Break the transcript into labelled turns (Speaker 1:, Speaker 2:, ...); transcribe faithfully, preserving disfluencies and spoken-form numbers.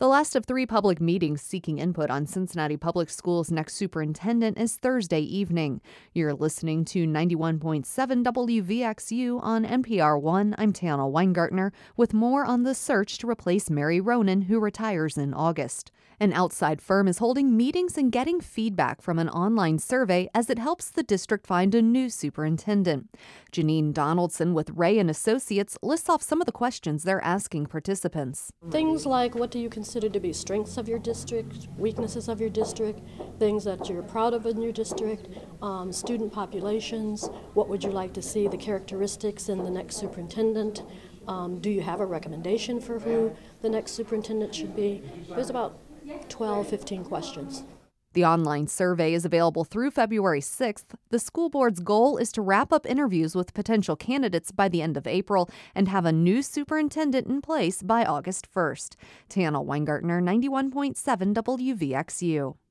Speaker 1: The last of three public meetings seeking input on Cincinnati Public Schools' next superintendent is Thursday evening. You're listening to ninety-one point seven W V X U on N P R one. I'm Tana Weingartner with more on the search to replace Mary Ronan, who retires in August. An outside firm is holding meetings and getting feedback from an online survey as it helps the district find a new superintendent. Janine Donaldson with Ray and Associates lists off some of the questions they're asking participants.
Speaker 2: Things like, what do you consider to be strengths of your district, weaknesses of your district, things that you're proud of in your district, um, student populations, what would you like to see the characteristics in the next superintendent, um, do you have a recommendation for who the next superintendent should be? There's about twelve, fifteen questions.
Speaker 1: The online survey is available through February sixth. The school board's goal is to wrap up interviews with potential candidates by the end of April and have a new superintendent in place by August first. Tana Weingartner, ninety-one point seven W V X U.